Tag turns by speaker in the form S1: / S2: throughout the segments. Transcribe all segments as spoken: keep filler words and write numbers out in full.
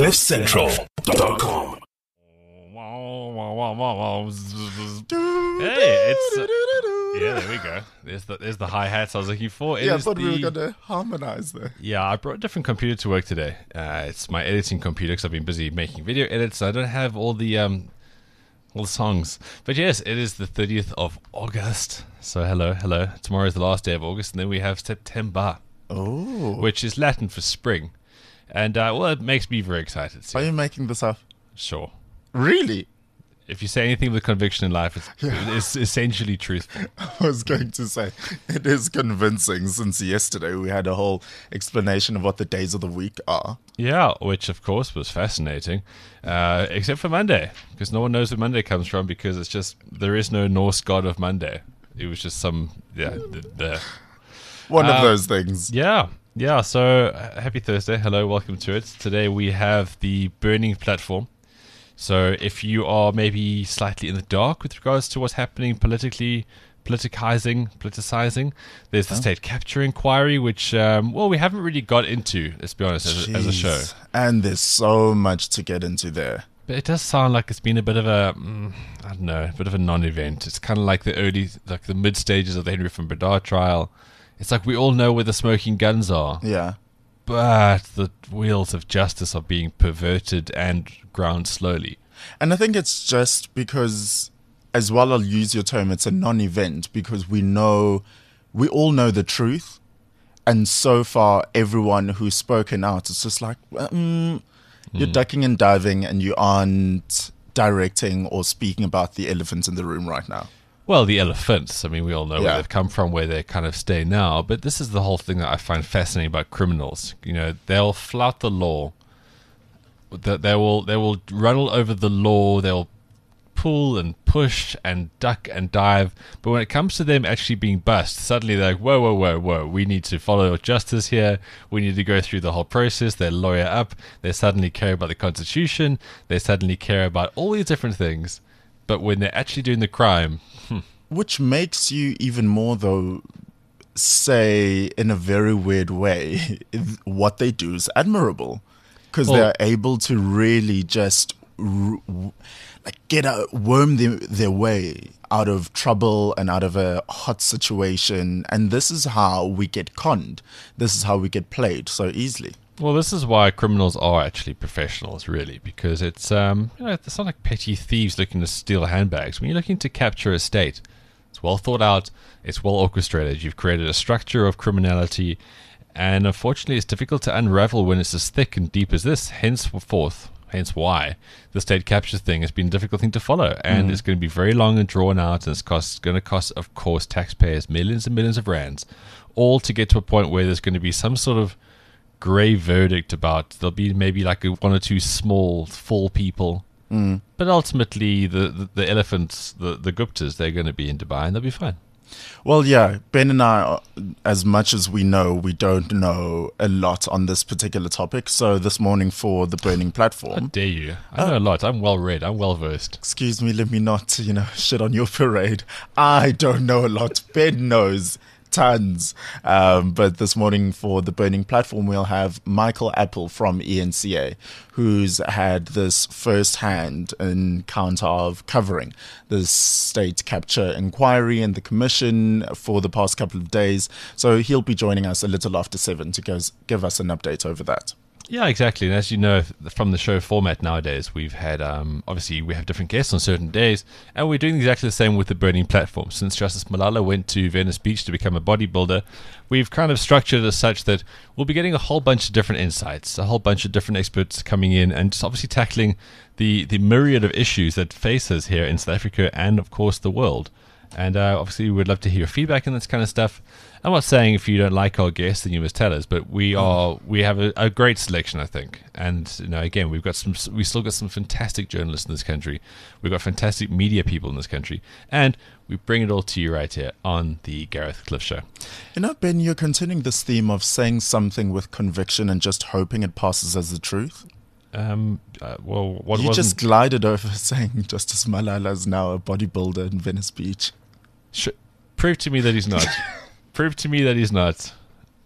S1: cliff central dot com.
S2: Hey, it's uh, yeah. There we go. There's the there's the hi hats I was looking for. It
S3: yeah, I
S2: is
S3: thought
S2: the,
S3: we were going to harmonize there.
S2: Yeah, I brought a different computer to work today. Uh, it's my editing computer because I've been busy making video edits. So I don't have all the um all the songs. But yes, it is the thirtieth of August. So hello, hello. Tomorrow is the last day of August, and then we have September,
S3: Oh.
S2: which is Latin for spring. And uh, well, it makes me very excited. So,
S3: Are you making this up?
S2: sure.
S3: Really?
S2: If you say anything with conviction in life, it's,
S3: Yeah.
S2: it's essentially truthful.
S3: I was going to say, it is convincing since yesterday we had a whole explanation of what the days of the week are.
S2: Yeah, which of course was fascinating, uh, except for Monday, because no one knows where Monday comes from, because it's just, there is no Norse god of Monday. It was just some, yeah, the, the
S3: One
S2: Uh,
S3: of those things.
S2: yeah, yeah. So uh, happy Thursday. Hello, welcome to it. Today we have the burning platform. So if you are maybe slightly in the dark with regards to what's happening politically, politicizing, politicizing, there's the state capture inquiry, which, um, well, we haven't really got into, let's be honest, as a, as a show.
S3: Jeez. And there's so much to get into there.
S2: But it does sound like it's been a bit of a, mm, I don't know, a bit of a non-event. It's kind of like the early, like the mid stages of the Henry van Breda trial. It's like we all know where the smoking guns are,
S3: Yeah.
S2: but the wheels of justice are being perverted and ground slowly.
S3: And I think it's just because, as well, I'll use your term, it's a non-event because we know, we all know the truth. And so far, everyone who's spoken out, it's just like, mm, you're ducking and diving and you aren't directing or speaking about the elephant in the room right now.
S2: Well, the elephants, I mean, we all know where
S3: Yeah.
S2: they've come from, where they kind of stay now. But this is the whole thing that I find fascinating about criminals. You know, they'll flout the law. They they will they will run all over the law. They'll pull and push and duck and dive. But when it comes to them actually being bust, suddenly they're like, whoa, whoa, whoa, whoa. We need to follow justice here. We need to go through the whole process. They lawyer up. They suddenly care about the Constitution. They suddenly care about all these different things. But when they're actually doing the crime,
S3: Which makes you even more, though, say in a very weird way, what they do is admirable. Because
S2: Well-
S3: they're able to really just r- w- like get a worm their, their way out of trouble and out of a hot situation. And this is how we get conned. This is how we get played so easily.
S2: well, this is why criminals are actually professionals, really, because it's um, you know, it's not like petty thieves looking to steal handbags. When you're looking to capture a state, it's well thought out, it's well orchestrated. You've created a structure of criminality, and unfortunately, it's difficult to unravel when it's as thick and deep as this. Henceforth, hence why the state capture thing has been a difficult thing to follow, and it's going to be very long and drawn out, and it's cost, going to cost, of course, taxpayers millions and millions of rands, all to get to a point where there's going to be some sort of grey verdict about there'll be maybe like a, one or two small full people,
S3: Mm.
S2: but ultimately the, the the elephants, the the Guptas, they're going to be in Dubai and they'll be fine.
S3: Well, yeah, Ben and I, are- as much as we know, we don't know a lot on this particular topic. So this morning for the Burning
S2: How
S3: Platform,
S2: dare you? I know a lot. I'm well read. I'm well versed.
S3: excuse me, let me not, you know, shit on your parade. I don't know a lot. Ben knows tons. Um, but this morning for the Burning Platform, we'll have Michael Apple from E N C A, who's had this first-hand encounter of covering the state capture inquiry and the commission for the past couple of days. So he'll be joining us a little after seven to goes, give us an update over that.
S2: Yeah, exactly. And as you know from the show format nowadays, we've had, um, obviously, we have different guests on certain days, and we're doing exactly the same with the Burning Platform. Since Justice Malala went to Venice Beach to become a bodybuilder, we've kind of structured it as such that we'll be getting a whole bunch of different insights, a whole bunch of different experts coming in, and just obviously tackling the, the myriad of issues that face us here in South Africa and, of course, the world. And uh, obviously, we'd love to hear your feedback on this kind of stuff. I'm not saying if you don't like our guests, then you must tell us. But we are we have a, a great selection, I think. And you know, again, we've got some. We still got some fantastic journalists in this country. We've got fantastic media people in this country, and we bring it all to you right here on the Gareth Cliff Show.
S3: You know, Ben, you're continuing this theme of saying something with conviction and just hoping it passes as the truth.
S2: Um. Uh, well, what
S3: you
S2: wasn't-
S3: just glided over saying Justice Malala is now a bodybuilder in Venice Beach.
S2: Sh- prove to me that he's not. Prove to me that he's not.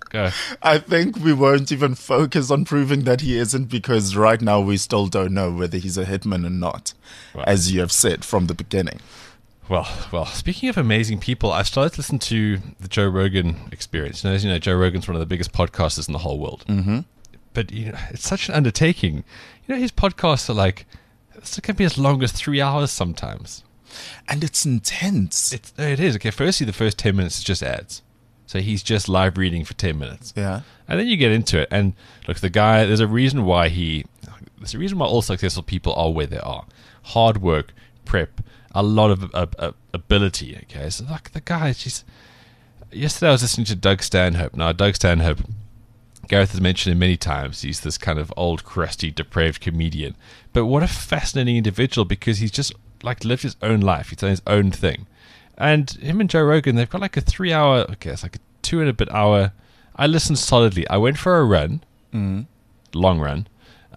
S2: Go.
S3: I think we won't even focus on proving that he isn't, because right now we still don't know whether he's a hitman or not,
S2: Right.
S3: as you have said from the beginning.
S2: Well, well. Speaking of amazing people, I started to listen to the Joe Rogan Experience. Now, as you know, Joe Rogan's one of the biggest podcasters in the whole world. Mm-hmm. But you know, it's such an undertaking. You know, his podcasts are like, it can be as long as three hours sometimes.
S3: And it's intense.
S2: It's it is okay. Firstly, the first ten minutes is just ads, so he's just live reading for ten minutes.
S3: Yeah.
S2: And then you get into it, and look, the guy. There's a reason why he. There's a reason why all successful people are where they are. Hard work, prep, a lot of uh, uh, ability. Okay, so like the guy, just yesterday I was listening to Doug Stanhope. Now, Doug Stanhope, Gareth has mentioned him many times. He's this kind of old, crusty, depraved comedian. But what a fascinating individual, because he's just like lived his own life. He's done his own thing. And him and Joe Rogan, they've got like a three hour, okay, it's like a two and a bit hour. I listened solidly. I went for a run,
S3: Mm.
S2: long run,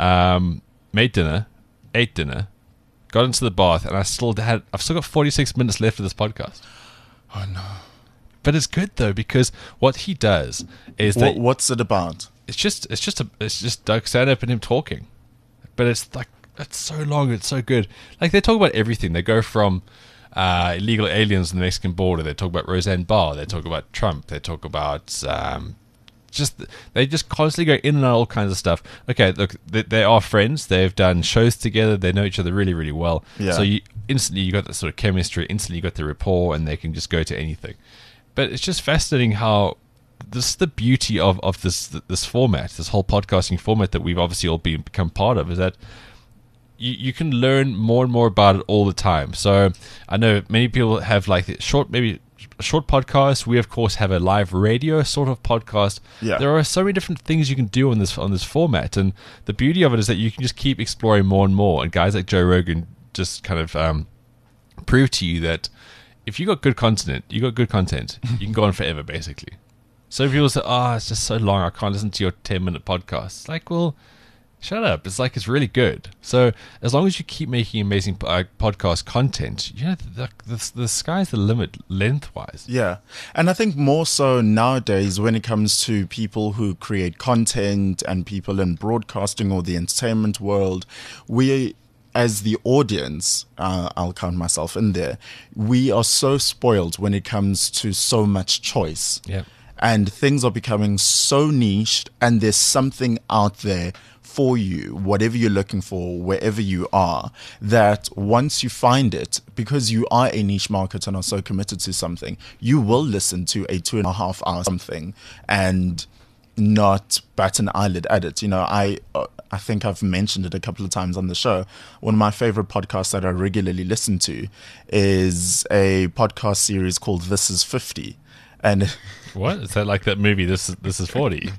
S2: um, made dinner, ate dinner, got into the bath, and I still had, I've still got forty-six minutes left of this podcast.
S3: Oh, no.
S2: But it's good though, because what he does is that
S3: What, what's it about?
S2: it's just it's just a it's just Doug Stanhope and him talking, but it's like it's so long, it's so good. Like they talk about everything. They go from uh, illegal aliens on the Mexican border. They talk about Roseanne Barr. They talk about Trump. They talk about um, just they just constantly go in and out all kinds of stuff. Okay, look, they, they are friends. They've done shows together. They know each other really, really well.
S3: Yeah.
S2: So you instantly you got that sort of chemistry. Instantly you got the rapport, and they can just go to anything. But it's just fascinating how this is the beauty of, of this this format, this whole podcasting format that we've obviously all been become part of, is that you, you can learn more and more about it all the time. So I know many people have like short, maybe a short podcast. We of course have a live radio sort of podcast.
S3: Yeah.
S2: There are so many different things you can do on this on this format, and the beauty of it is that you can just keep exploring more and more. And guys like Joe Rogan just kind of um, prove to you that if you got good content, you got good content, you can go on forever, basically. So people say, oh, it's just so long, I can't listen to your ten-minute podcast. It's like, well, shut up. It's like, it's really good. So as long as you keep making amazing uh, podcast content, you know, the, the, the sky's the limit lengthwise.
S3: Yeah. And I think more so nowadays when it comes to people who create content and people in broadcasting or the entertainment world, we, as the audience, uh, I'll count myself in there, we are so spoiled when it comes to so much choice.
S2: Yeah.
S3: And things are becoming so niched, and there's something out there for you, whatever you're looking for, wherever you are, that once you find it, because you are a niche market and are so committed to something, you will listen to a two and a half hour something and not bat an eyelid at it. You know, I uh, I think I've mentioned it a couple of times on the show. One of my favorite podcasts that I regularly listen to is a podcast series called This Is fifty. And
S2: What? Is that like that movie, This is, this is forty?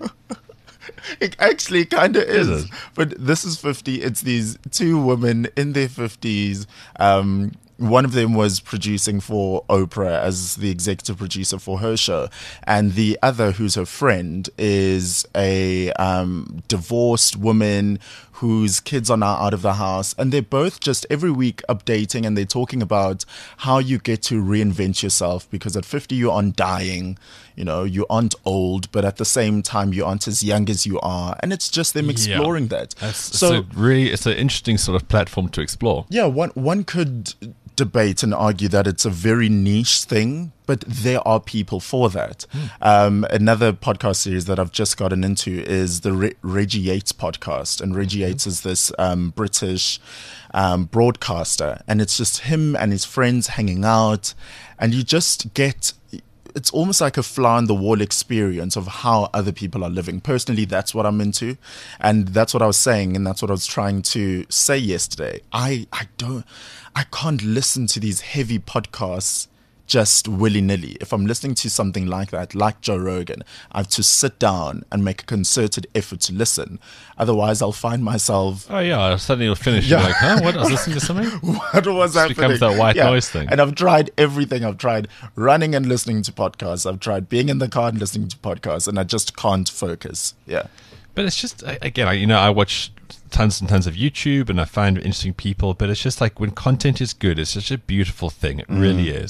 S3: it actually kind of is.
S2: Is it?
S3: But This Is fifty. It's these two women in their fifties. Um, one of them was producing for Oprah as the executive producer for her show. And the other, who's her friend, is a um, divorced woman whose kids are now out of the house. And they're both just every week updating, and they're talking about how you get to reinvent yourself, because at fifty you aren't dying, you know, you aren't old, but at the same time you aren't as young as you are. And it's just them exploring
S2: Yeah.
S3: that.
S2: That's,
S3: so
S2: it's a really, it's an interesting sort of platform to explore.
S3: yeah, one one could debate and argue that it's a very niche thing, but there are people for that. Um, another podcast series that I've just gotten into is the Re- Reggie Yates podcast, and Reggie Yates is this um, British um, broadcaster, and it's just him and his friends hanging out, and you just get. It's almost like a fly on the wall experience of how other people are living. Personally, that's what I'm into. And that's what I was saying. And that's what I was trying to say yesterday. I, I don't, I can't listen to these heavy podcasts just willy-nilly. If I'm listening to something like that, like Joe Rogan, I have to sit down and make a concerted effort to listen. Otherwise, I'll find myself,
S2: Oh yeah, suddenly you'll finish.
S3: Yeah.
S2: You're like, huh? What? I was listening to something?
S3: what was happening?
S2: becomes that white noise thing.
S3: And I've tried everything. I've tried running and listening to podcasts. I've tried being in the car and listening to podcasts, and I just can't focus. Yeah.
S2: But it's just, I- again, I, you know, I watch tons and tons of YouTube, and I find interesting people, but it's just like when content is good, it's such a beautiful thing. It really is.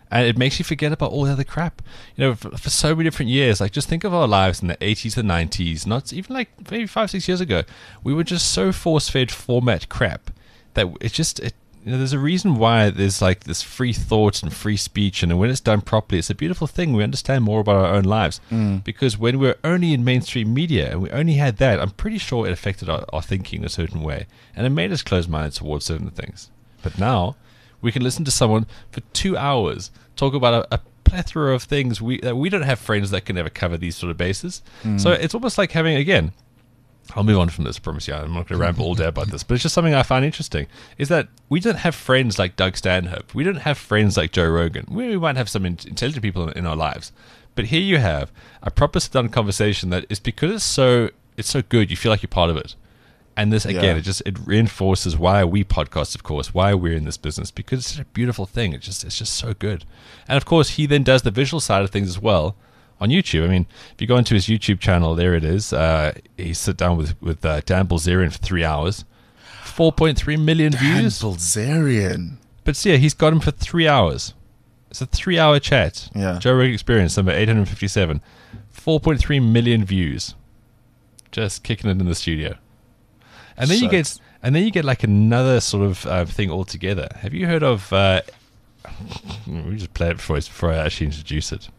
S2: And it makes you forget about all the other crap. You know, for, for so many different years, like just think of our lives in the eighties and nineties, not even like maybe five, six years ago. We were just so force-fed format crap that it just, it, you know, there's a reason why there's like this free thought and free speech. And when it's done properly, it's a beautiful thing. We understand more about our own lives.
S3: Mm.
S2: Because when we're only in mainstream media and we only had that, I'm pretty sure it affected our, our thinking in a certain way. And it made us close-minded towards certain things. But now we can listen to someone for two hours talk about a, a plethora of things. We that we don't have friends that can ever cover these sort of bases.
S3: Mm.
S2: So it's almost like having, again, I'll move on from this, I promise you. I'm not going to ramble all day about this, but it's just something I find interesting, is that we don't have friends like Doug Stanhope. We don't have friends like Joe Rogan. We, we might have some in- intelligent people in, in our lives. But here you have a proper sit-down conversation that is, because it's so it's so good, you feel like you're part of it. And this, again,
S3: Yeah.
S2: it just it reinforces why we podcast, of course, why we're in this business, because it's such a beautiful thing. It's just it's just so good. And of course, he then does the visual side of things as well on YouTube. I mean, if you go into his YouTube channel, there it is. Uh, he sit down with with uh, Dan Bilzerian for three hours, four point three million
S3: Dan
S2: views.
S3: Bilzerian.
S2: But see, yeah, he's got him for three hours. It's a three-hour chat.
S3: Yeah.
S2: Joe Rogan Experience, number eight hundred fifty-seven, four point three million views, just kicking it in the studio. And then you get,
S3: Shucks.
S2: and then you get like another sort of uh, thing altogether. Have you heard of? Uh, we just play it before, before I actually introduce it.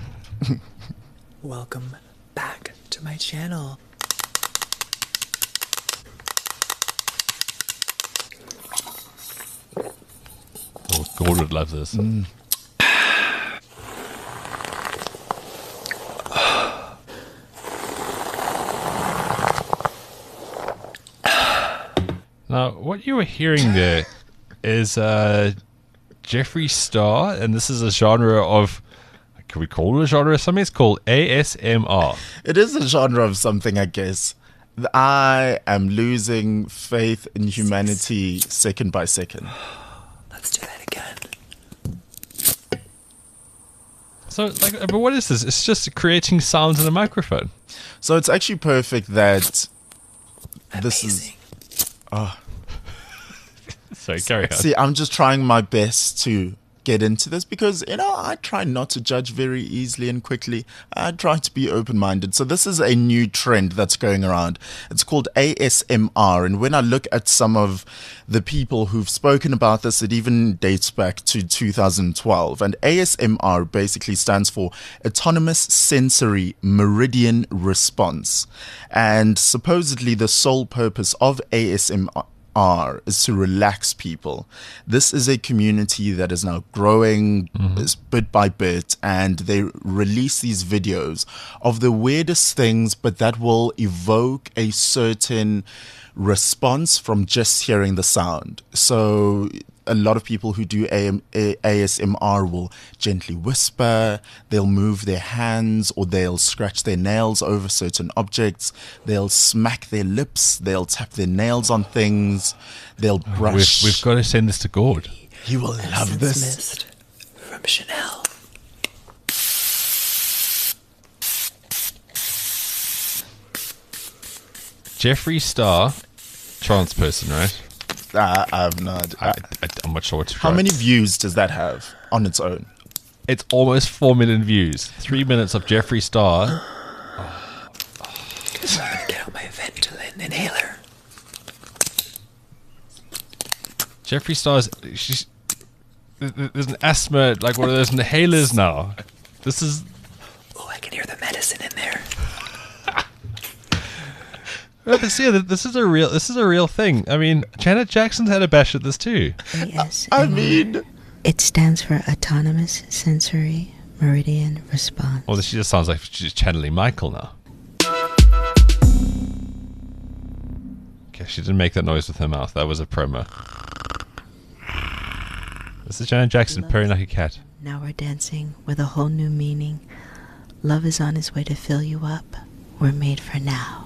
S4: Welcome back to my channel.
S2: Oh, Gord would love this.
S3: Mm.
S2: Now, what you were hearing there is uh, Jeffree Star, and this is a genre of, can we call it a genre of something? It's called A S M R.
S3: It is a genre of something, I guess. I am losing faith in humanity second by second.
S4: Let's do that again.
S2: So, like, but what is this? It's just creating sounds in a microphone.
S3: So it's actually perfect that this
S4: Amazing.
S3: is. Oh,
S2: Sorry, carry on.
S3: see, I'm just trying my best to get into this because, you know, I try not to judge very easily and quickly. I try to be open-minded. So this is a new trend that's going around. It's called A S M R. And when I look at some of the people who've spoken about this, it even dates back to two thousand twelve. And A S M R basically stands for Autonomous Sensory Meridian Response. And supposedly the sole purpose of A S M R are is to relax people. This is a community that is now growing is bit by bit, and they release these videos of the weirdest things, but that will evoke a certain response from just hearing the sound. So a lot of people who do A M A S M R will gently whisper, they'll move their hands, or they'll scratch their nails over certain objects, they'll smack their lips, they'll tap their nails on things, they'll
S2: We've,
S3: brush.
S2: we've got to send this to Gord.
S3: He will love
S4: Essence
S3: this.
S4: Mist from Chanel.
S2: Jeffree Star, trans person, right?
S3: Uh, I have not.
S2: I, I, I'm not sure what to
S3: How
S2: try.
S3: many views does that have on its own?
S2: It's almost four million views. Three minutes of Jeffree Star.
S4: Get out my Ventolin inhaler.
S2: Jeffree Star's. She's. th- th- There's an asthma, like one of those inhalers now. This is.
S4: Oh, I can hear the medicine in there.
S2: Well, but see, th- this is a real. This is a real thing. I mean, Janet Jackson's had a bash at this too.
S5: A S
S3: I
S5: M R.
S3: mean,
S5: It stands for Autonomous Sensory Meridian Response.
S2: Well, she just sounds like she's channeling Michael now. Okay, she didn't make that noise with her mouth. That was a promo. This is Janet Jackson purring like a cat.
S5: Now we're dancing with a whole new meaning. Love is on its way to fill you up. We're made for now,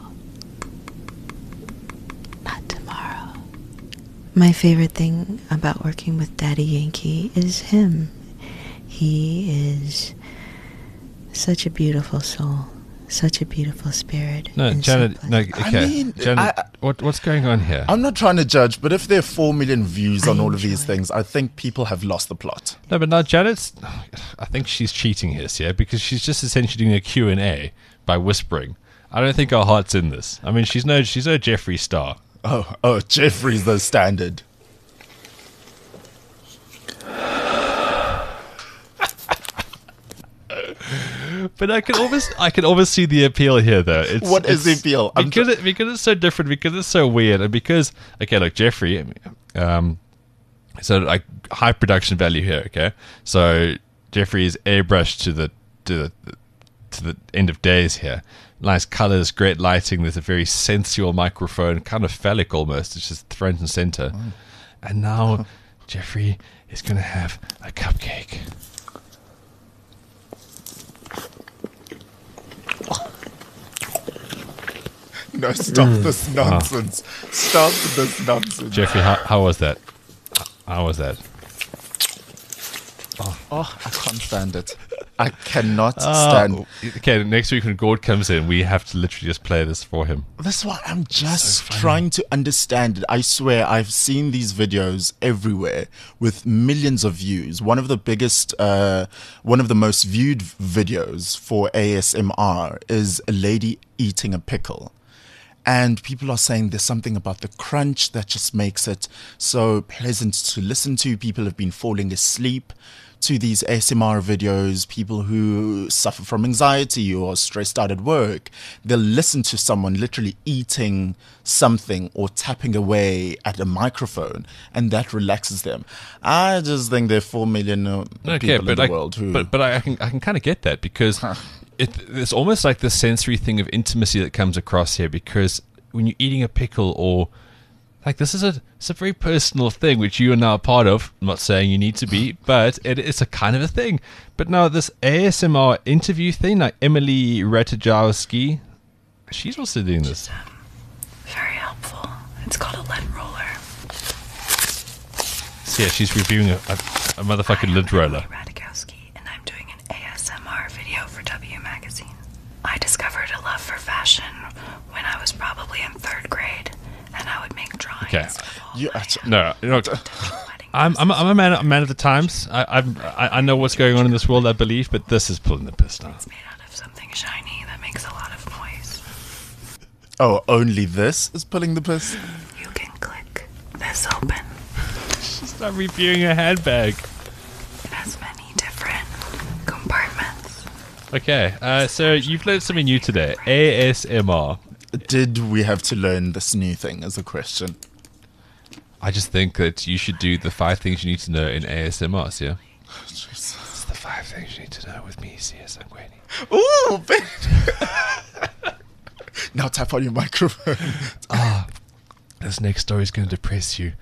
S5: not tomorrow. My favorite thing about working with Daddy Yankee is him. He is such a beautiful soul, Such a beautiful spirit.
S2: No,
S5: and so
S2: Janet. No,
S5: pleasant.
S2: okay.
S3: I mean,
S2: Janet,
S3: I-
S2: what what's going on here?
S3: I'm not trying to judge, but if there are four million views on
S5: I
S3: all of these
S5: enjoy it.
S3: things, I think people have lost the plot.
S2: No, but now Janet's. I think she's cheating here, yeah, because she's just essentially doing a Q and A by whispering. I don't think her heart's in this. I mean, she's no she's no Jeffree Star.
S3: Oh, oh, Jeffrey's the standard.
S2: But I can almost I can almost see the appeal here, though. It's,
S3: What is
S2: it's-
S3: the appeal? I'm
S2: Because it, because it's so different, because it's so weird, and because okay, look, Jeffrey, um, so like high production value here. Okay, so Jeffrey is airbrushed to the to the to the end of days here. Nice colors, great lighting. There's a very sensual microphone, kind of phallic almost. It's just front and center. And now Jeffrey is going to have a cupcake.
S3: No, stop this nonsense. Stop this nonsense.
S2: Jeffrey, how, how was that? How was that?
S3: Oh, I can't stand it. I cannot
S2: Uh,
S3: stand.
S2: okay, next week when Gord comes in, we have to literally just play this for him.
S3: This is what I'm just
S2: So funny.
S3: trying to understand it. I swear I've seen these videos everywhere with millions of views. One of the biggest, uh, one of the most viewed videos for A S M R is a lady eating a pickle. And people are saying there's something about the crunch that just makes it so pleasant to listen to. People have been falling asleep to these A S M R videos. People who suffer from anxiety or stressed out at work, they'll listen to someone literally eating something or tapping away at a microphone, and that relaxes them. I just think there are four million uh,
S2: Okay,
S3: people
S2: but
S3: in the
S2: I,
S3: world who.
S2: but but I, I can I can kind of get that because it, it's almost like the sensory thing of intimacy that comes across here. Because when you're eating a pickle or like this is a it's a very personal thing which you are now a part of. I'm not saying you need to be, but it, it's a kind of a thing. But now this A S M R interview thing, like Emily Ratajkowski, she's also doing this.
S6: Um, very helpful. It's called a lint roller.
S2: So yeah, she's reviewing a, a, a motherfucking lint roller.
S6: I'm Emily Ratajkowski, and I'm doing an A S M R video for W Magazine. I discovered a love for fashion when I was probably in third grade, and I would make drawings.
S2: Okay.
S6: of all
S3: You,
S6: my
S2: No, you know,
S6: wedding
S2: I'm I'm a, I'm a man a man of the times. I I'm, I I know what's going on in this world. I believe, but this is pulling the piss now.
S6: It's made out of something shiny that makes a lot of noise.
S3: oh, only this is pulling the piss?
S6: You can click this open.
S2: She's not reviewing a handbag.
S6: It has many different compartments.
S2: Okay, uh, so you've learned something new today. A S M R.
S3: Did we have to learn this new thing is a question.
S2: I just think that you should do the five things you need to know in A S M Rs. Yeah. It's the five things you need to know with me, C S Angweni.
S3: Ooh, babe. Now tap on your microphone.
S2: This next story is going to depress you.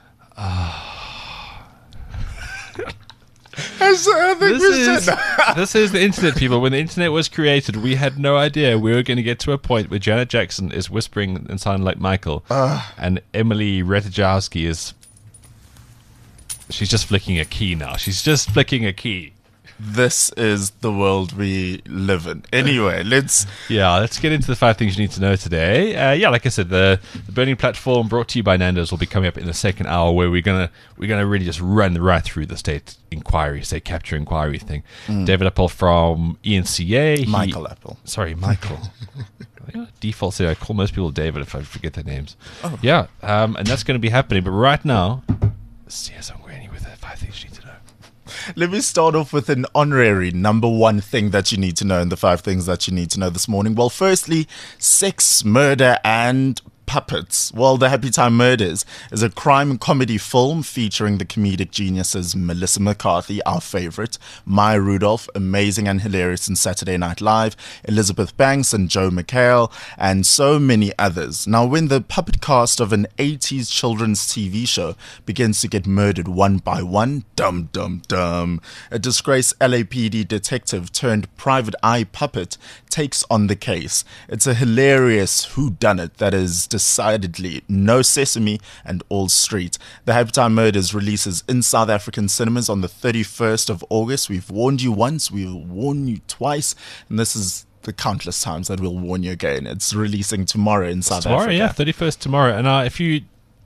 S3: I s- I think
S2: This
S3: we
S2: is
S3: should.
S2: this is the internet, people. When the internet was created, we had no idea we were going to get to a point where Janet Jackson is whispering and sounding like Michael, and Emily Ratajkowski is she's just flicking a key now. She's just flicking a key.
S3: This is the world we live in. Anyway, let's.
S2: Yeah, let's get into the five things you need to know today. Uh, yeah, like I said, the, the Burning Platform brought to you by Nando's will be coming up in the second hour, where we're gonna we're gonna really just run right through the state inquiry, state capture inquiry thing. David Appel from E N C A, he-
S3: Michael Apple.
S2: sorry, Michael. Yeah, default say I call most people David if I forget their names. Yeah, um, and that's going to be happening. But right now, C S Ongweni with the five things you need to know.
S3: Let me start off with an honorary number one thing that you need to know and the five things that you need to know this morning. Well, firstly, sex, murder, and puppets. Well, The Happy Time Murders is a crime comedy film featuring the comedic geniuses Melissa McCarthy, our favorite, Maya Rudolph, amazing and hilarious in Saturday Night Live, Elizabeth Banks and Joe McHale, and so many others. Now, when the puppet cast of an eighties children's T V show begins to get murdered one by one, dum dum dum, a disgraced L A P D detective turned private eye puppet takes on the case. It's a hilarious whodunit that is decidedly no sesame and all street. The Happy Time Murders releases in South African cinemas on the thirty-first of August. We've warned you once, we'll warn you twice, and this is the countless times that we'll warn you again. It's releasing tomorrow in South
S2: tomorrow,
S3: Africa.
S2: yeah, thirty-first tomorrow. And uh, if you,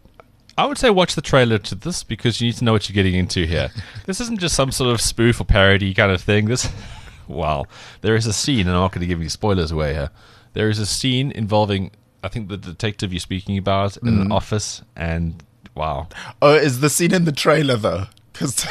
S2: I would say watch the trailer to this because you need to know what you're getting into here. This isn't just some sort of spoof or parody kind of thing. This, wow, there is a scene, and I'm not going to give you spoilers away here. There is a scene involving, I think, the detective you're speaking about in an office, and wow.
S3: Oh, is the scene in the trailer though? Because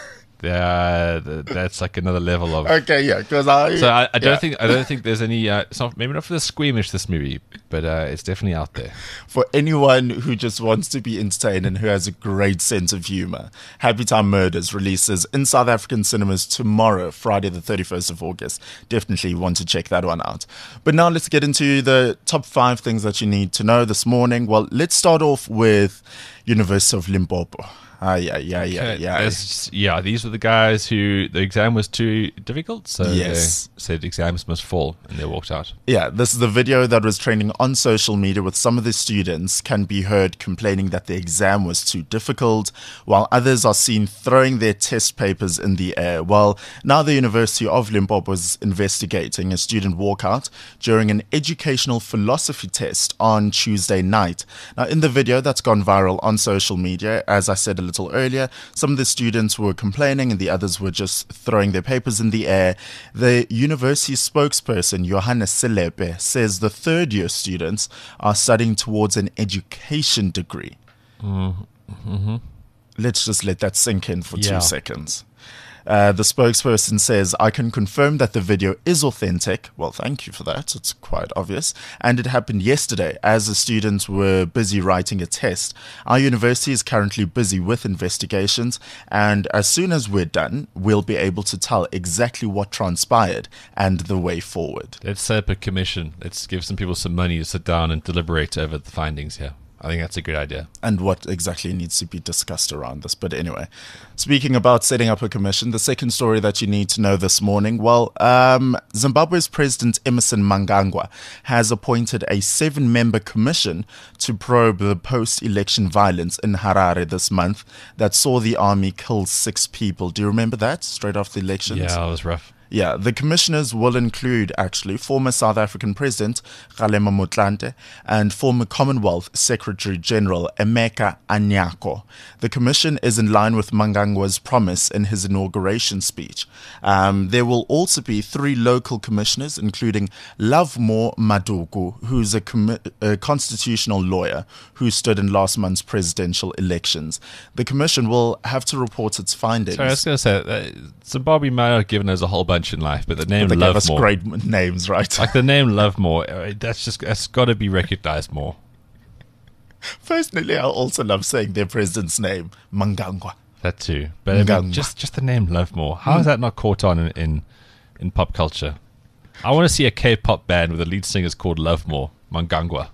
S2: Yeah, th- that's like another level of.
S3: okay, yeah, because I.
S2: So I, I don't
S3: yeah.
S2: think I don't think there's any. Uh, it's not, maybe not for the squeamish, this movie, but uh, it's definitely out there.
S3: For anyone who just wants to be entertained and who has a great sense of humor, Happy Time Murders releases in South African cinemas tomorrow, Friday the thirty-first of August. Definitely want to check that one out. But now let's get into the top five things that you need to know this morning. Well, let's start off with University of Limpopo. Ah, yeah, yeah, yeah,
S2: Okay,
S3: yeah.
S2: there's- yeah, these were the guys who the exam was too difficult, so
S3: Yes.
S2: they said exams must fall, and they walked out.
S3: Yeah, this is the video that was trending on social media with some of the students can be heard complaining that the exam was too difficult, while others are seen throwing their test papers in the air. Well, now the University of Limpopo is investigating a student walkout during an educational philosophy test on Tuesday night. Now, in the video that's gone viral on social media, as I said a little earlier, some of the students were complaining and the others were just throwing their papers in the air. The university spokesperson, Johannes Selepe, says the third year students are studying towards an education degree.
S2: Mm-hmm.
S3: Let's just let that sink in for
S2: Yeah.
S3: two seconds. Uh, the spokesperson says, I can confirm that the video is authentic. Well, thank you for that. It's quite obvious. And it happened yesterday as the students were busy writing a test. Our university is currently busy with investigations. And as soon as we're done, we'll be able to tell exactly what transpired and the way forward.
S2: Let's set up a commission. Let's give some people some money to sit down and deliberate over the findings here. I think that's a good idea.
S3: And what exactly needs to be discussed around this. But anyway, speaking about setting up a commission, the second story that you need to know this morning, well, um, Zimbabwe's President Emerson Mnangagwa has appointed a seven-member commission to probe the post-election violence in Harare this month that saw the army kill six people. Do you remember that, straight after the elections?
S2: Yeah, it was rough.
S3: Yeah, the commissioners will include, actually, former South African President Kgalema Motlanthe and former Commonwealth Secretary General Emeka Anyako. The commission is in line with Mnangagwa's promise in his inauguration speech. Um, there will also be three local commissioners, including Lovemore Maduku, who's a, commi- a constitutional lawyer who stood in last month's presidential elections. The commission will have to report its findings.
S2: Sorry, I was going to say, uh, Zimbabwe might have given us a whole bunch in life, but the name
S3: They gave us
S2: Lovemore,
S3: great m- names, right?
S2: like the name Lovemore, uh, that's just that's got to be recognized more.
S3: Personally, I also love saying their president's name, Mnangagwa.
S2: That too, but I mean,
S3: Mnangagwa.
S2: just just the name Lovemore. How is that not caught on in, in in pop culture? I want to see a K-pop band where the lead singer is called Lovemore, Mnangagwa.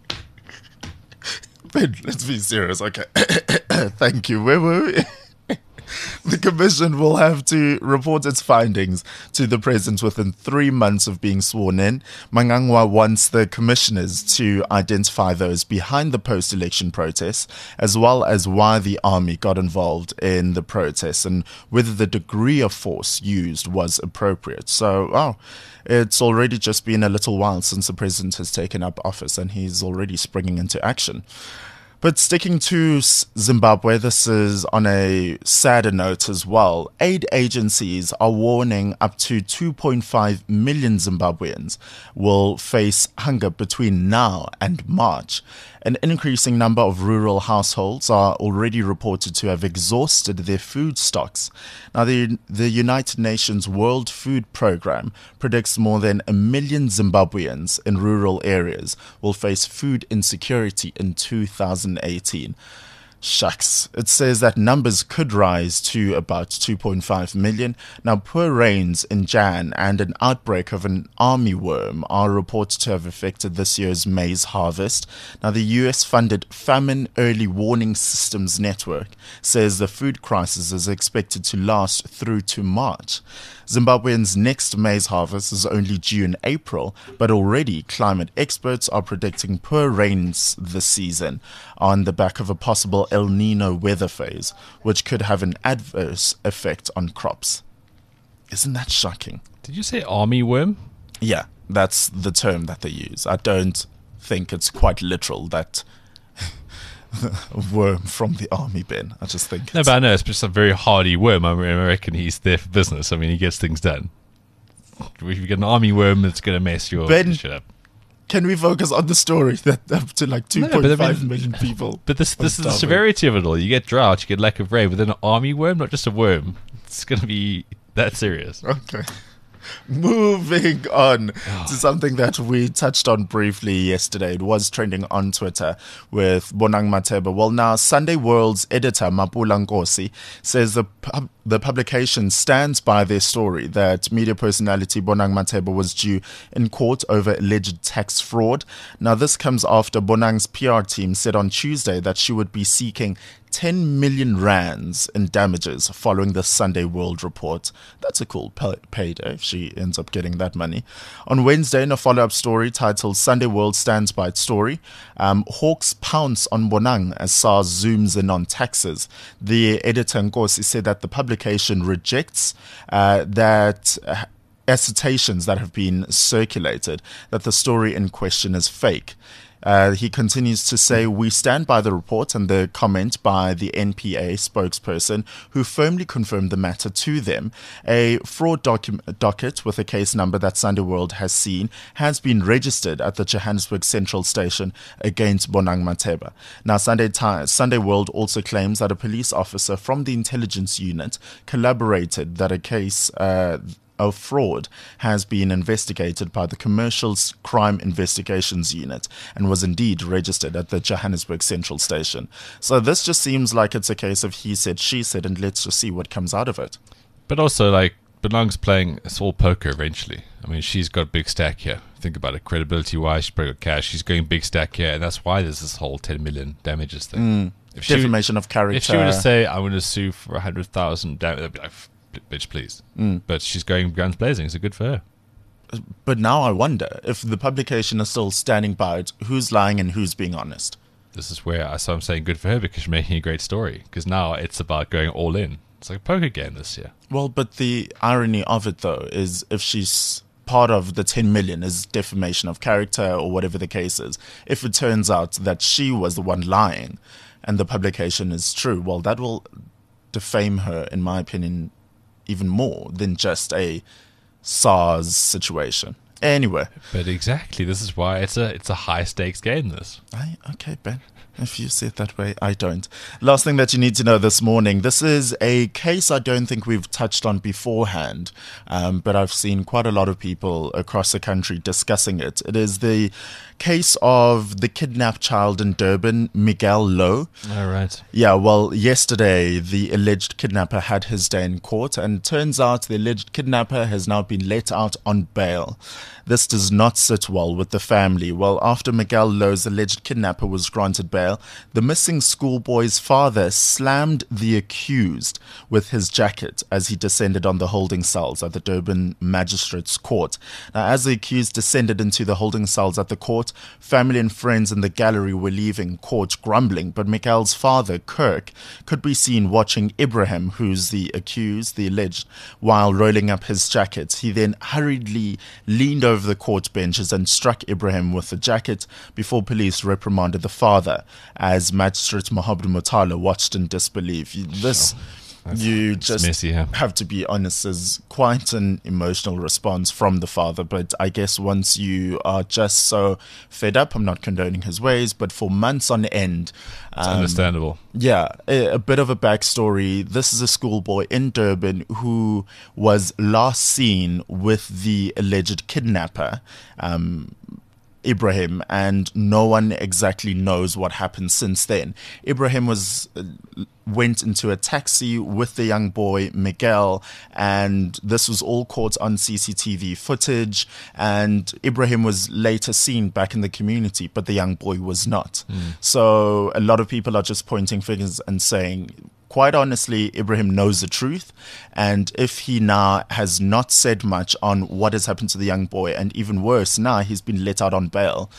S3: Ben, let's be serious, okay? Thank you. Where were we? The commission will have to report its findings to the president within three months of being sworn in. Mnangagwa wants the commissioners to identify those behind the post-election protests, as well as why the army got involved in the protests and whether the degree of force used was appropriate. So, oh, it's already just been a little while since the president has taken up office and he's already springing into action. But sticking to S- Zimbabwe, this is on a sadder note as well. Aid agencies are warning up to two point five million Zimbabweans will face hunger between now and March. An increasing number of rural households are already reported to have exhausted their food stocks. Now, the, the United Nations World Food Programme predicts more than a million Zimbabweans in rural areas will face food insecurity in two thousand eighteen. Shucks. It says that numbers could rise to about two point five million. Now, poor rains in Jan and an outbreak of an army worm are reported to have affected this year's maize harvest. Now, the U S-funded Famine Early Warning Systems Network says the food crisis is expected to last through to March. Zimbabwe's next maize harvest is only due in April, but already climate experts are predicting poor rains this season on the back of a possible El Nino weather phase, which could have an adverse effect on crops. Isn't that shocking?
S2: Did you say army worm?
S3: Yeah. That's the term that they use. I don't think it's quite literal that a worm from the army, Ben. I just think
S2: No,
S3: it's,
S2: but I know it's just a very hardy worm. I, mean, I reckon he's there for business. I mean, he gets things done. If you get an army worm that's going to mess your
S3: Ben-
S2: shit up.
S3: can we focus on the story that up to like two
S2: No,
S3: point
S2: but I
S3: five
S2: mean-
S3: million people?
S2: But this this
S3: are
S2: is the
S3: starving.
S2: severity of it all. You get drought, you get lack of rain, but then an army worm, not just a worm. It's going to be that serious.
S3: Okay. Moving on to something that we touched on briefly yesterday. It was trending on Twitter with Bonang Mateba. Well, now Sunday World's editor Mapula Nkosi says the pub- the publication stands by their story that media personality Bonang Mateba was due in court over alleged tax fraud. Now, this comes after Bonang's P R team said on Tuesday that she would be seeking ten million rands in damages following the Sunday World report. That's a cool pay- payday if she ends up getting that money. On Wednesday, in a follow-up story titled Sunday World Stands by Its Story, um, hawks pounce on Bonang as SARS zooms in on taxes. The editor Nkosi said that the publication rejects uh, that uh, assertions that have been circulated that the story in question is fake. Uh, he continues to say, we stand by the report and the comment by the N P A spokesperson who firmly confirmed the matter to them. A fraud docu- docket with a case number that Sunday World has seen has been registered at the Johannesburg Central Station against Bonang Mateba. Now, Sunday, Ti- Sunday World also claims that a police officer from the intelligence unit collaborated that a case uh, of fraud has been investigated by the Commercial Crime Investigations Unit and was indeed registered at the Johannesburg Central Station. So this just seems like it's a case of he said, she said, and let's just see what comes out of it.
S2: But also, like, Bonang's playing it's all poker eventually. I mean, she's got big stack here. Think about it, credibility-wise, she's probably got cash. She's going big stack here, and that's why there's this whole ten million damages thing. If she would-
S3: Defamation of character.
S2: If she were to say, I want to sue for one hundred thousand damage, they'd be like, bitch, please.
S3: Mm.
S2: But she's going guns blazing, so good for her.
S3: But now I wonder if the publication is still standing by it, who's lying and who's being honest.
S2: This is where I, so I'm saying good for her because she's making a great story. Because now it's about going all in. It's like a poker game this year.
S3: Well, but the irony of it, though, is if she's part of the ten million is defamation of character or whatever the case is, if it turns out that she was the one lying and the publication is true, well, that will defame her, in my opinion, even more than just a SARS situation. Anyway.
S2: But exactly, this is why it's a it's a high stakes game. This.
S3: I, okay, Ben. If you see it that way, I don't. Last thing that you need to know this morning. This is a case I don't think we've touched on beforehand, um, but I've seen quite a lot of people across the country discussing it. It is the case of the kidnapped child in Durban, Miguel Lowe.
S2: All right.
S3: Yeah, well, yesterday the alleged kidnapper had his day in court, and turns out the alleged kidnapper has now been let out on bail. This does not sit well with the family. Well, after Miguel Lowe's alleged kidnapper was granted bail, the missing schoolboy's father slammed the accused with his jacket as he descended on the holding cells at the Durban Magistrates Court. Now, as the accused descended into the holding cells at the court, family and friends in the gallery were leaving court grumbling, but Miguel's father, Kirk, could be seen watching Ibrahim, who's the accused, the alleged, while rolling up his jacket. He then hurriedly leaned over the court benches and struck Ibrahim with the jacket before police reprimanded the father, as Magistrate Mohammed Mutala watched in disbelief. This, you
S2: it's
S3: just
S2: messy, yeah.
S3: have to be honest, is quite an emotional response from the father. But I guess once you are just so fed up, I'm not condoning his ways, but for months on end,
S2: It's
S3: um,
S2: understandable.
S3: yeah, a, a bit of a backstory. This is a schoolboy in Durban who was last seen with the alleged kidnapper, um, Ibrahim, and no one exactly knows what happened since then. Ibrahim was uh, went into a taxi with the young boy Miguel, and this was all caught on C C T V footage, and Ibrahim was later seen back in the community, but the young boy was not. So a lot of people are just pointing fingers and saying, quite honestly, Ibrahim knows the truth, and if he now has not said much on what has happened to the young boy, and even worse, now he's been let out on bail,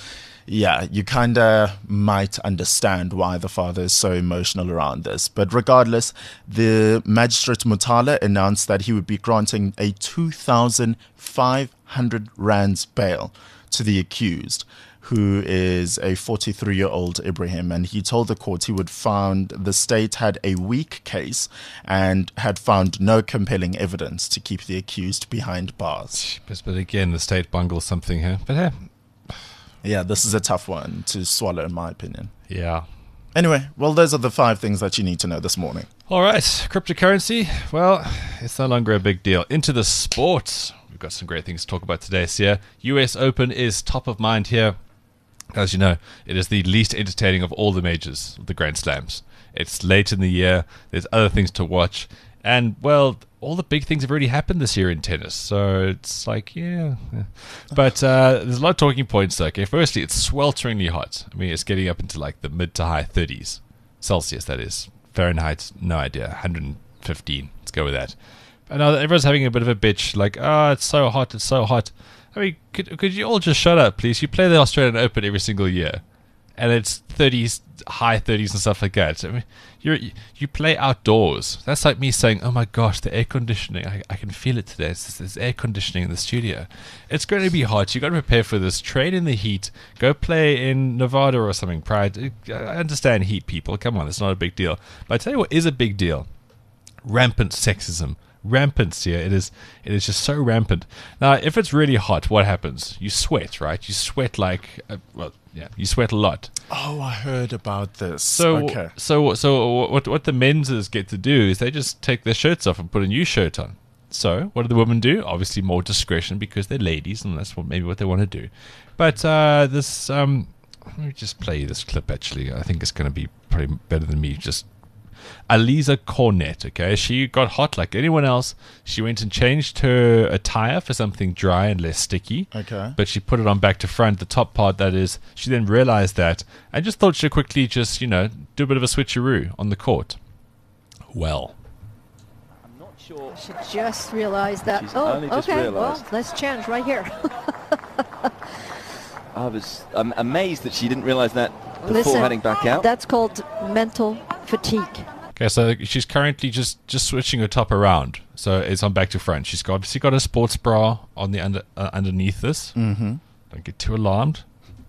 S3: yeah, you kind of might understand why the father is so emotional around this. But regardless, the magistrate Mutala announced that he would be granting a two thousand five hundred rands bail to the accused, who is a forty-three-year-old Ibrahim, and he told the court he would found the state had a weak case and had found no compelling evidence to keep the accused behind bars.
S2: But, but again, the state bungles something here. But hey,
S3: Yeah, this is a tough one to swallow, in my opinion.
S2: yeah.
S3: Anyway, well, those are the five things that you need to know this morning.
S2: All right, cryptocurrency. Well, it's no longer a big deal. Into the sports. We've got some great things to talk about today, Sia. U S Open is top of mind here. As you know, it is the least entertaining of all the majors, the Grand Slams. It's late in the year. There's other things to watch. And, well, all the big things have already happened this year in tennis. So it's like, yeah. yeah. But uh, there's a lot of talking points, though. Okay, firstly, it's swelteringly hot. I mean, it's getting up into like the mid to high thirties. Celsius, that is. Fahrenheit, no idea. one hundred fifteen. Let's go with that. And now everyone's having a bit of a bitch. Like, oh, it's so hot. It's so hot. I mean, could, could you all just shut up, please? You play the Australian Open every single year. And it's thirties, high thirties and stuff like that. I mean, you're, you play outdoors. That's like me saying, oh my gosh, the air conditioning, I, I can feel it today. It's, there's air conditioning in the studio. It's going to be hot. You've got to prepare for this. Train in the heat. Go play in Nevada or something. Pride. I understand heat, people. Come on, it's not a big deal. But I tell you what is a big deal. Rampant sexism. Rampant here. It is it is just so rampant. Now, if it's really hot, what happens? You sweat, right? You sweat like, uh, well, yeah, you sweat a lot.
S3: Oh, I heard about this.
S2: So,
S3: okay.
S2: so, so what what the men's get to do is they just take their shirts off and put a new shirt on. So, what do the women do? Obviously, more discretion because they're ladies, and that's what maybe what they want to do. But uh, this, um, let me just play this clip. Actually, I think it's going to be probably better than me just. Aliza Cornet, okay, she got hot like anyone else. She went and changed her attire for something dry and less sticky.
S3: Okay.
S2: But she put it on back to front, the top part that is. She then realized that and just thought she'd quickly just, you know, do a bit of a switcheroo on the court. Well.
S7: I'm not sure.
S8: I should just realize that.
S7: She's
S8: oh,
S7: only just
S8: okay,
S7: realised.
S8: well, let's change right here.
S7: I was I'm amazed that she didn't realise that before
S8: Listen,
S7: heading back out.
S8: That's called mental fatigue.
S2: Okay, so she's currently just, just switching her top around. So it's on back to front. She's got obviously got a sports bra on the under uh, underneath this.
S3: Mm-hmm.
S2: Don't get too alarmed.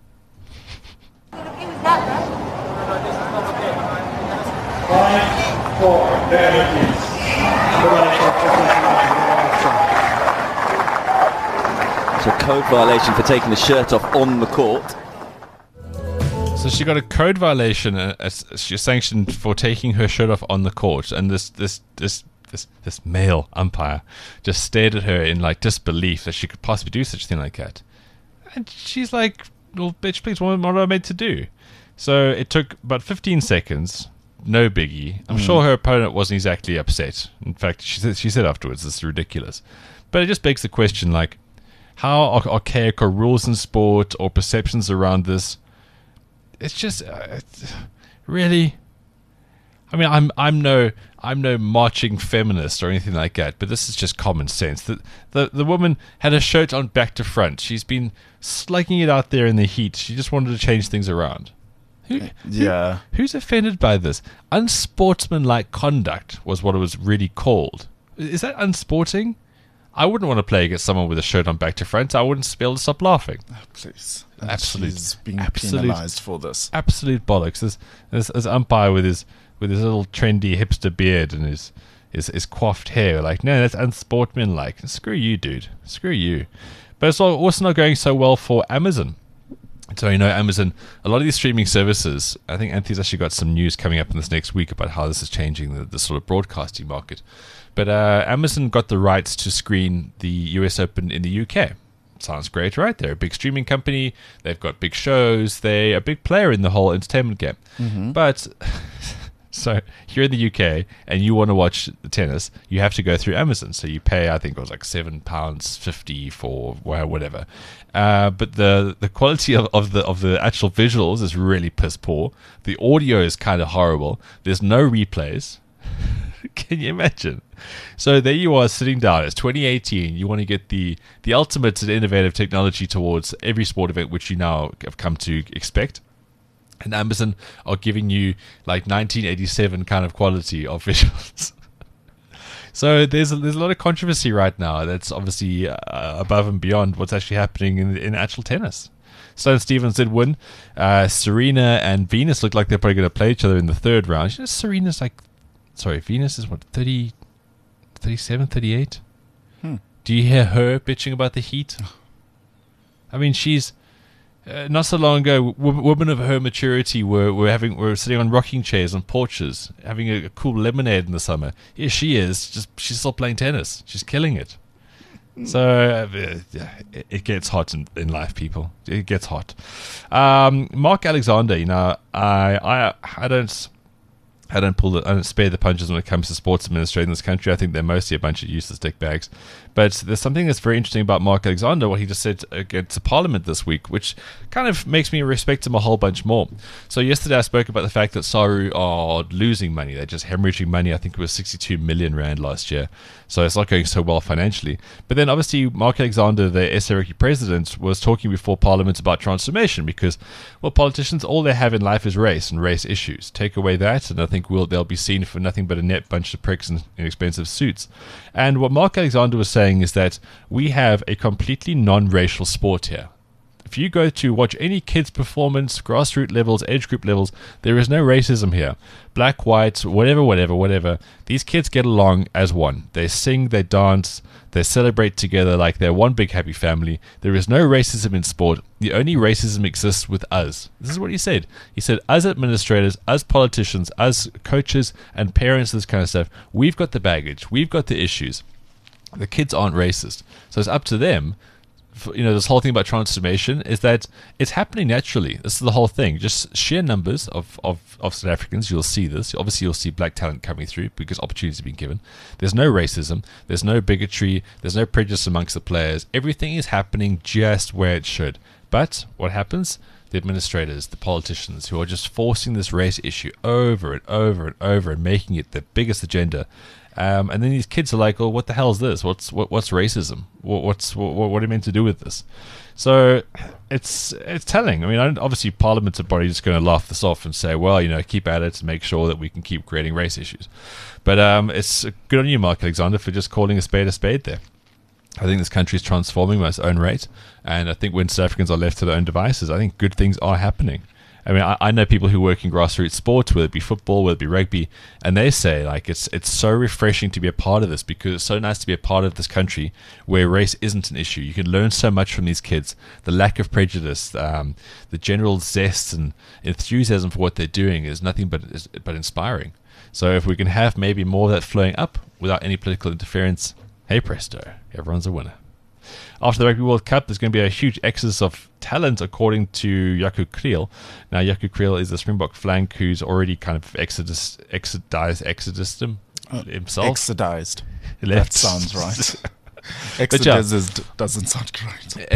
S7: It's a code violation for taking the shirt off on the court.
S2: So she got a code violation. Uh, as she's sanctioned for taking her shirt off on the court, and this this this this this male umpire just stared at her in like disbelief that she could possibly do such a thing like that. And she's like, "Well, bitch, please, what am I meant to do?" So it took about fifteen seconds. No biggie. I'm mm. sure her opponent wasn't exactly upset. In fact, she said she said afterwards, "This is ridiculous." But it just begs the question, like, how archaic are rules in sport or perceptions around this? It's just uh, it's really. I mean, I'm I'm no I'm no marching feminist or anything like that, but this is just common sense. The the the woman had her shirt on back to front. She's been slugging it out there in the heat. She just wanted to change things around. Who,
S3: yeah.
S2: Who, who's offended by this? Unsportsmanlike conduct was what it was really called. Is that unsporting? I wouldn't want to play against someone with a shirt on back to front. I wouldn't be able to stop laughing.
S3: Oh, please.
S2: Absolute,
S3: She's being
S2: absolute,
S3: penalized for this.
S2: Absolute bollocks. This, this, this umpire with his with his little trendy hipster beard and his his, his coiffed hair, like, no, that's unsportsmanlike. Screw you, dude. Screw you. But it's also not going so well for Amazon. So, you know, Amazon, a lot of these streaming services, I think Anthony's actually got some news coming up in this next week about how this is changing the, the sort of broadcasting market. But uh, Amazon got the rights to screen the U S Open in the U K. Sounds great, right? They're a big streaming company. They've got big shows. They're a big player in the whole entertainment game. Mm-hmm. But, so, you're in the U K and you want to watch the tennis, you have to go through Amazon. So you pay, I think it was like seven pounds fifty for whatever. Uh, but the the quality of, of the of the actual visuals is really piss poor. The audio is kind of horrible. There's no replays. Can you imagine? So there you are sitting down. It's twenty eighteen. You want to get the, the ultimate and innovative technology towards every sport event, which you now have come to expect. And Amazon are giving you like nineteen eighty-seven kind of quality of visuals. So there's a, there's a lot of controversy right now that's obviously uh, above and beyond what's actually happening in, in actual tennis. Sloane Stephens did win. Uh, Serena and Venus look like they're probably going to play each other in the third round. You know, Serena's like, sorry, Venus is what, thirty, thirty-seven, thirty-eight?
S3: Hmm.
S2: Do you hear her bitching about the heat? I mean, she's uh, not so long ago. W- women of her maturity were, were having were sitting on rocking chairs on porches, having a, a cool lemonade in the summer. Here she is, just she's still playing tennis. She's killing it. So uh, it, it gets hot in, in life, people. It gets hot. Um, Mark Alexander, you know, I I I don't. I don't pull the, I don't spare the punches when it comes to sports administrating in this country. I think they're mostly a bunch of useless dickbags. But there's something that's very interesting about Mark Alexander, what he just said against to Parliament this week, which kind of makes me respect him a whole bunch more. So yesterday I spoke about the fact that Saru are losing money. They're just hemorrhaging money. I think it was sixty-two million rand last year. So it's not going so well financially. But then obviously Mark Alexander, the S R Q president, was talking before Parliament about transformation because, well, politicians, all they have in life is race and race issues. Take away that, and I think we'll, they'll be seen for nothing but a net bunch of pricks in inexpensive suits. And what Mark Alexander was saying is that we have a completely non-racial sport here. If you go to watch any kids' performance, grassroots levels, age group levels, there is no racism here. Black, white, whatever, whatever, whatever. These kids get along as one. They sing, they dance, they celebrate together like they're one big happy family. There is no racism in sport. The only racism exists with us. This is what he said. He said, as administrators, as politicians, as coaches and parents, this kind of stuff, we've got the baggage. We've got the issues. The kids aren't racist. So it's up to them. You know, this whole thing about transformation is that it's happening naturally. This is the whole thing. Just sheer numbers of, of, of South Africans. You'll see this. Obviously, you'll see black talent coming through because opportunities have been given. There's no racism. There's no bigotry. There's no prejudice amongst the players. Everything is happening just where it should. But what happens? The administrators, the politicians who are just forcing this race issue over and over and over and making it the biggest agenda. Um, and then these kids are like, "Oh, what the hell is this? What's what, what's racism? What, what's what, what are you meant to do with this?" So it's it's telling. I mean, I don't, obviously, Parliament's a body just going to laugh this off and say, "Well, you know, keep at it to make sure that we can keep creating race issues." But um, it's good on you, Mark Alexander, for just calling a spade a spade there. I think this country is transforming at its own rate, and I think when South Africans are left to their own devices, I think good things are happening. I mean, I, I know people who work in grassroots sports, whether it be football, whether it be rugby, and they say like it's it's so refreshing to be a part of this because it's so nice to be a part of this country where race isn't an issue. You can learn so much from these kids. The lack of prejudice, um, the general zest and enthusiasm for what they're doing is nothing but but inspiring. So if we can have maybe more of that flowing up without any political interference, hey presto, everyone's a winner. After the Rugby World Cup, there's going to be a huge exodus of talent, according to Jaco Kriel. Now, Jaco Kriel is the Springbok flank who's already kind of exodus, exodized, exodused him, uh, himself.
S3: Exodized.
S2: Left.
S3: That sounds right.
S2: Exodized
S3: yeah. doesn't sound great.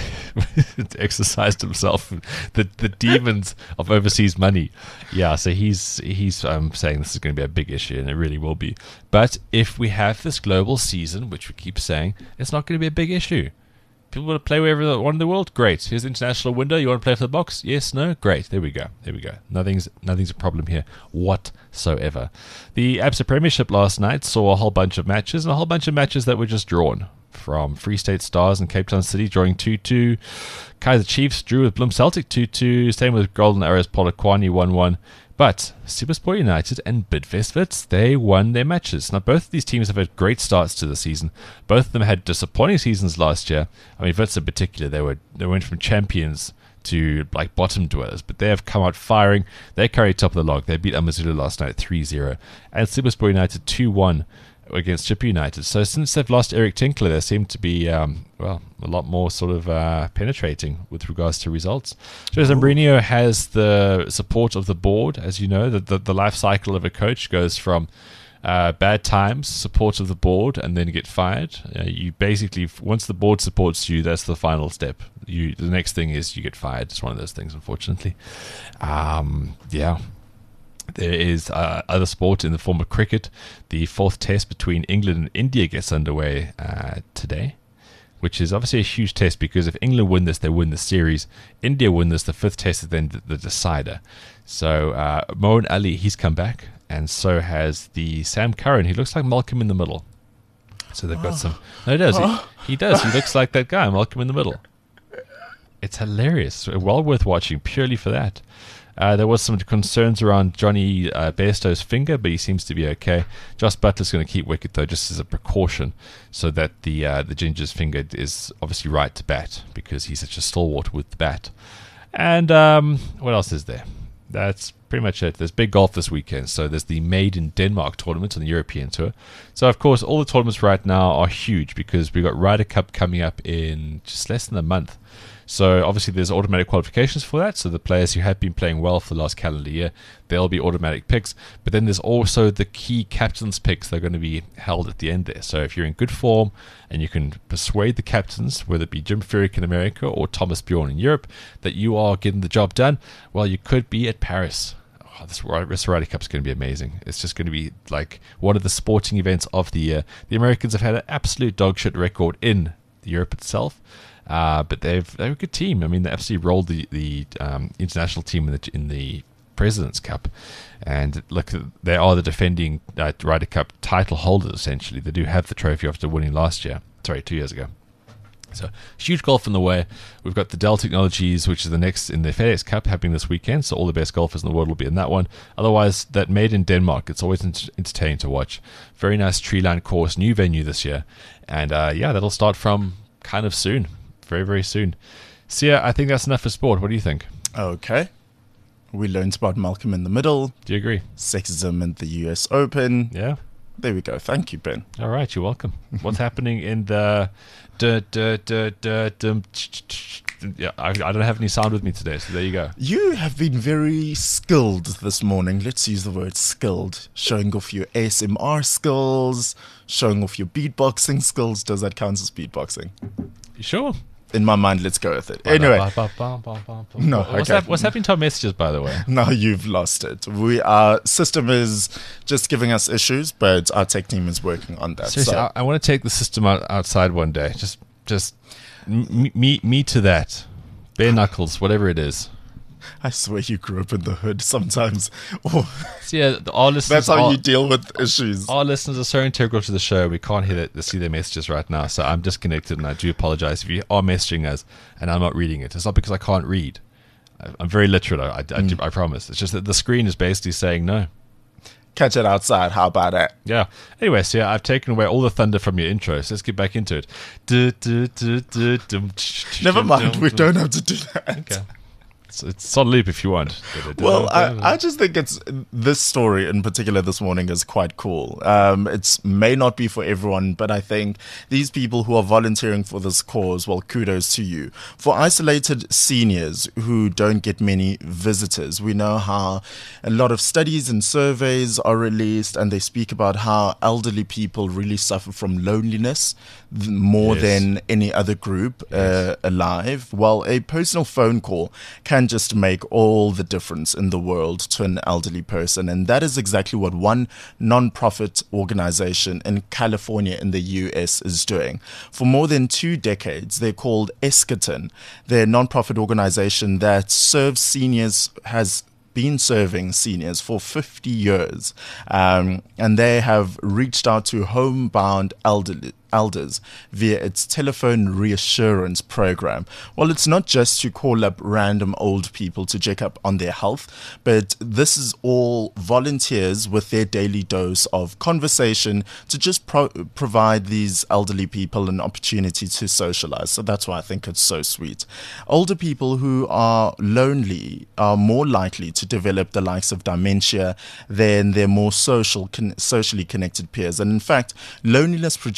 S2: Exercised himself, the the demons of overseas money. Yeah, so he's he's um, saying this is going to be a big issue, and it really will be. But if we have this global season, which we keep saying, it's not going to be a big issue. People want to play wherever they want in the world. Great. Here's the international window. You want to play for the box? Yes, no? Great. There we go. There we go. Nothing's nothing's a problem here whatsoever. The Absa Premiership last night saw a whole bunch of matches, and a whole bunch of matches that were just drawn. From Free State Stars and Cape Town City drawing two two. Kaizer Chiefs drew with Bloem Celtic two two. Same with Golden Arrows Polokwane one one. But SuperSport United and Bidvest Wits, they won their matches. Now, both of these teams have had great starts to the season. Both of them had disappointing seasons last year. I mean, Wits in particular, they were they went from champions to like bottom dwellers, but they have come out firing. They carried top of the log. They beat Amazulu last night three zero. And SuperSport United two one. Against Chippa United. So since they've lost Eric Tinkler, they seem to be um, well a lot more sort of uh, penetrating with regards to results. Jose Mourinho has the support of the board, as you know. The, the, the life cycle of a coach goes from uh, bad times, support of the board, and then get fired. Uh, you basically, once the board supports you, that's the final step. You the next thing is you get fired. It's one of those things, unfortunately. Um, yeah. There is uh, other sport in the form of cricket. The fourth test between England and India gets underway uh, today, which is obviously a huge test because if England win this, they win the series. India win this, the fifth test is then the, the decider. So uh, Moeen Ali, he's come back, and so has the Sam Curran. He looks like Malcolm in the Middle. So they've got some... No, he does. He, he does. He looks like that guy, Malcolm in the Middle. It's hilarious. Well worth watching purely for that. Uh, there was some concerns around Johnny uh, Bairstow's finger, but he seems to be okay. Jos Buttler's going to keep wicket, though, just as a precaution, so that the uh, the Ginger's finger is obviously right to bat, because he's such a stalwart with the bat. And um, what else is there? That's pretty much it. There's big golf this weekend. So there's the Made in Denmark tournament on the European Tour. So, of course, all the tournaments right now are huge because we've got Ryder Cup coming up in just less than a month. So obviously there's automatic qualifications for that. So the players who have been playing well for the last calendar year, they'll be automatic picks. But then there's also the key captains picks that are going to be held at the end there. So if you're in good form and you can persuade the captains, whether it be Jim Furyk in America or Thomas Bjorn in Europe, that you are getting the job done, well, you could be at Paris. Oh, this Ryder Cup is going to be amazing. It's just going to be like one of the sporting events of the year. The Americans have had an absolute dogshit record in Europe itself. Uh, but they've they're a good team. I mean, they absolutely rolled the the um, international team in the in the President's Cup, and look, they are the defending uh, Ryder Cup title holders. Essentially, they do have the trophy after winning last year. Sorry, two years ago. So huge golf in the way. We've got the Dell Technologies, which is the next in the FedEx Cup, happening this weekend. So all the best golfers in the world will be in that one. Otherwise, that Made in Denmark, it's always ent- entertaining to watch. Very nice tree line course, new venue this year, and uh, yeah, that'll start from kind of soon. Very, very soon. Sia, I think that's enough for sport. What do you think?
S3: Okay. We learned about Malcolm in the Middle.
S2: Do you agree?
S3: Sexism in the U S Open.
S2: Yeah.
S3: There we go. Thank you, Ben.
S2: All right, you're welcome. What's happening in the... Duh, duh, duh, duh, dum, ch- ch- ch- yeah, I, I don't have any sound with me today, so there you go.
S3: You have been very skilled this morning. Let's use the word skilled. Showing off your A S M R skills, showing off your beatboxing skills. Does that count as beatboxing?
S2: You sure?
S3: In my mind, let's go with it. Anyway. No,
S2: what's,
S3: okay.
S2: hap- what's happening to our messages, by the way?
S3: Now you've lost it. We Our system is just giving us issues, but our tech team is working on that.
S2: Seriously,
S3: so.
S2: I, I want to take the system out, outside one day. Just, just me, me, me to that. Bare knuckles, whatever it is.
S3: I swear you grew up in the hood sometimes. Oh,
S2: So yeah, our listeners.
S3: that's how
S2: are,
S3: you deal with issues.
S2: Our listeners are so integral to the show. We can't hear that, see their messages right now, so I'm disconnected, and I do apologize if you are messaging us and I'm not reading it. It's not because I can't read. I, I'm very literate. I, I, I, do, I promise. It's just that the screen is basically saying no.
S3: Catch it outside. How about that?
S2: Yeah. Anyway, so yeah, I've taken away all the thunder from your intro, so let's get back into it. Du, du, du, du, dum, ch- ch-
S3: Never
S2: dum,
S3: mind.
S2: dum,
S3: We
S2: dum.
S3: don't have to do that.
S2: Okay. It's, it's on loop if you want.
S3: Well, I, I just think it's this story in particular this morning is quite cool. Um, it's may not be for everyone, but I think these people who are volunteering for this cause, well, kudos to you. For isolated seniors who don't get many visitors, we know how a lot of studies and surveys are released, and they speak about how elderly people really suffer from loneliness th- more
S2: Yes.
S3: than any other group uh, alive. Well, a personal phone call can just make all the difference in the world to an elderly person. And that is exactly what one non-profit organization in California in the U S is doing. For more than two decades, they're called Eskerton. They're a non-profit organization that serves seniors, has been serving seniors for fifty years. Um, and they have reached out to homebound elderly elders via its telephone reassurance program. Well, it's not just to call up random old people to check up on their health, but this is all volunteers with their daily dose of conversation to just pro- provide these elderly people an opportunity to socialize. So that's why I think it's so sweet. Older people who are lonely are more likely to develop the likes of dementia than their more social, con- socially connected peers. And in fact, loneliness produces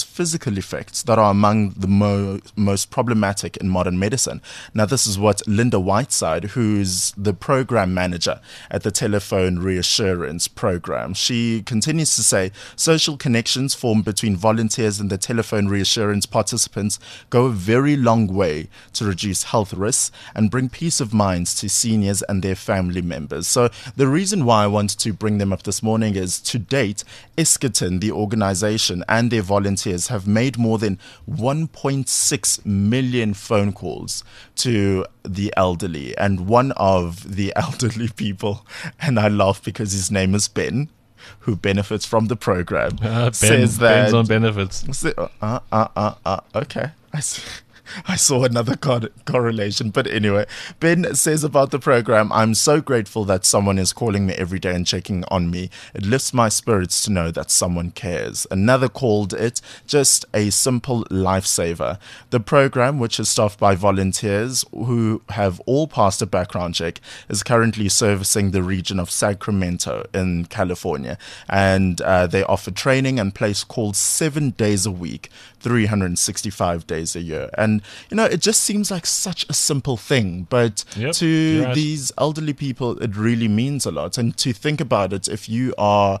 S3: physical effects that are among the mo- most problematic in modern medicine. Now, this is what Linda Whiteside, who's the program manager at the Telephone Reassurance Program, she continues to say, social connections formed between volunteers and the Telephone Reassurance participants go a very long way to reduce health risks and bring peace of mind to seniors and their family members. So the reason why I wanted to bring them up this morning is, to date, Eskerton, the organization, and their volunteers have made more than one point six million phone calls to the elderly. And one of the elderly people, and I laugh because his name is Ben, who benefits from the program,
S2: Uh, ben,
S3: says that...
S2: Ben's on benefits.
S3: Uh, uh, uh, uh, okay. I see. I saw another cor- correlation. But anyway, Ben says about the program, I'm so grateful that someone is calling me every day and checking on me. It lifts my spirits to know that someone cares. Another called it just a simple lifesaver. The program, which is staffed by volunteers who have all passed a background check, is currently servicing the region of Sacramento in California. And uh, they offer training and place calls seven days a week, three hundred sixty-five days a year. And, you know, it just seems like such a simple thing, but
S2: Yep,
S3: to
S2: you're right.
S3: these elderly people, it really means a lot. And to think about it, if you are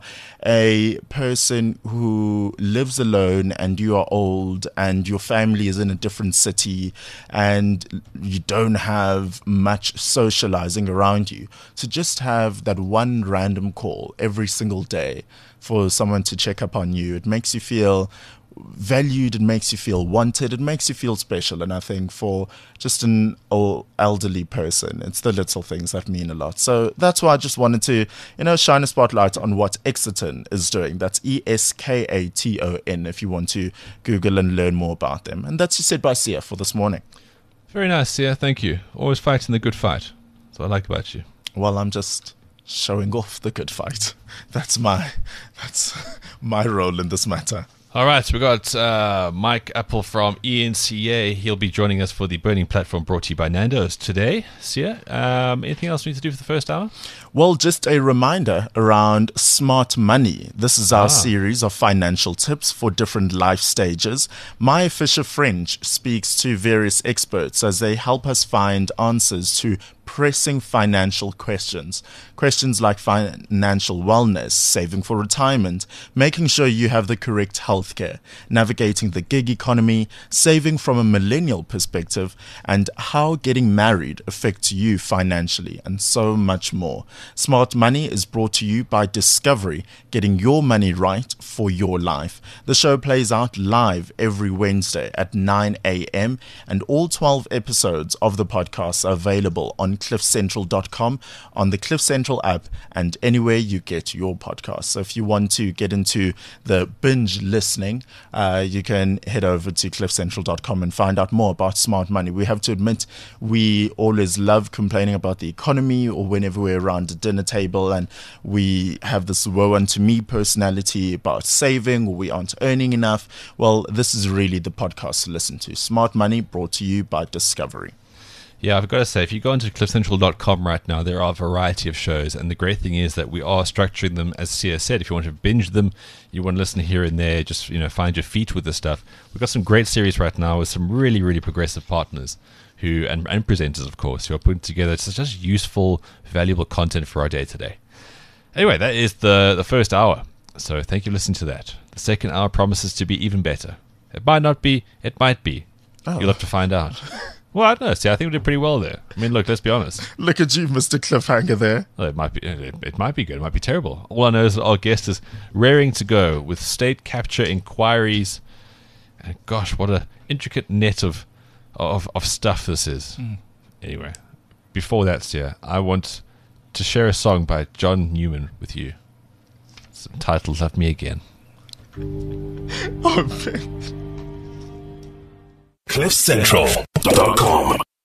S3: a person who lives alone and you are old and your family is in a different city and you don't have much socializing around you, to just have that one random call every single day for someone to check up on you, it makes you feel valued, it makes you feel wanted, it makes you feel special. And I think for just an old elderly person, it's the little things that mean a lot. So that's why I just wanted to, you know, shine a spotlight on what Eskerton is doing. That's E S K A T O N if you want to Google and learn more about them. And that's just said by Sia for this morning.
S2: Very nice, Sia. Thank you. Always fighting the good fight. That's what I like about you.
S3: Well, I'm just showing off the good fight. That's my that's my role in this matter.
S2: All right, so we got uh, Mike Apple from E N C A. He'll be joining us for the Burning Platform brought to you by Nando's today. Sia, um, anything else we need to do for the first hour?
S3: Well, just a reminder around Smart Money. This is our
S2: Ah.
S3: series of financial tips for different life stages. Maya Fisher French speaks to various experts as they help us find answers to pressing financial questions. Questions like financial wellness, saving for retirement, making sure you have the correct healthcare, navigating the gig economy, saving from a millennial perspective, and how getting married affects you financially, and so much more. Smart Money is brought to you by Discovery, getting your money right for your life. The show plays out live every Wednesday at nine a.m. and all twelve episodes of the podcast are available on cliff central dot com, on the Cliff Central app, and anywhere you get your podcasts. So if you want to get into the binge listening, uh, you can head over to cliff central dot com and find out more about Smart Money. We have to admit, we always love complaining about the economy or whenever we're around a dinner table and we have this woe unto me personality about saving or we aren't earning enough. Well, this is really the podcast to listen to. Smart Money, brought to you by Discovery.
S2: Yeah, I've got to say, if you go into cliff central dot com right now, there are a variety of shows, and the great thing is that we are structuring them, as Sia said. If you want to binge them, you want to listen here and there, just, you know, find your feet with this stuff. We've got some great series right now with some really, really progressive partners who and, and presenters, of course, who are putting together such useful, valuable content for our day today. Anyway, that is the, the first hour, so thank you for listening to that. The second hour promises to be even better. It might not be, it might be.
S3: Oh.
S2: You'll have to find out. Well, I don't know. See, I think we did pretty well there. I mean, look, let's be honest.
S3: Look at you, Mister Cliffhanger there.
S2: Well, it might be. It, it might be good. It might be terrible. All I know is that our guest is raring to go with state capture inquiries, and gosh, what a intricate net of of of stuff this is.
S3: Mm.
S2: Anyway, before that, yeah, I want to share a song by John Newman with you. It's entitled "Love Me Again."
S3: Oh, man.
S1: cliff central dot com